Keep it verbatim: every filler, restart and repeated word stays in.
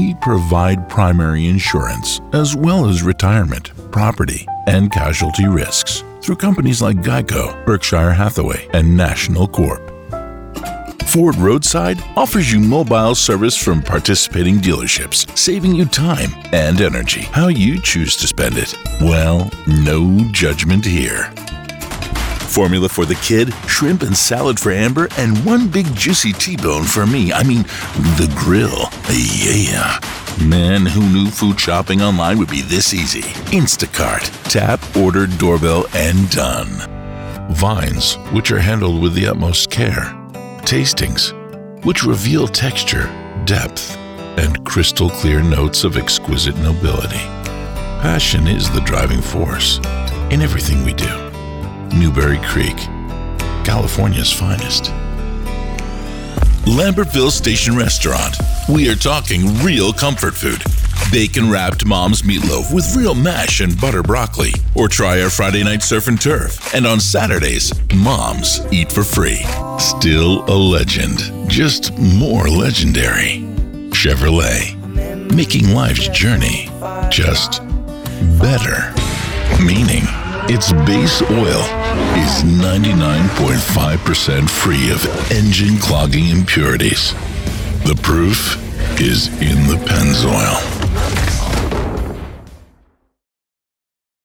we provide primary insurance as well as retirement, property, and casualty risks through companies like Geico, Berkshire Hathaway, and National Corp. Ford Roadside offers you mobile service from participating dealerships, saving you time and energy. How you choose to spend it? Well, no judgment here. Formula for the kid, shrimp and salad for Amber, and one big juicy T-bone for me. I mean, the grill. Yeah. Man, who knew food shopping online would be this easy? Instacart. Tap, order, doorbell, and done. Vines, which are handled with the utmost care. Tastings, which reveal texture, depth, and crystal clear notes of exquisite nobility. Passion is the driving force in everything we do. Newberry Creek, California's finest. Lambertville Station Restaurant. We are talking real comfort food. Bacon-wrapped Mom's meatloaf with real mash and butter broccoli. Or try our Friday night surf and turf. And on Saturdays, Moms eat for free. Still a legend, just more legendary. Chevrolet, making life's journey just better. Meaning, its base oil is ninety-nine point five percent free of engine clogging impurities. The proof is in the Pennzoil.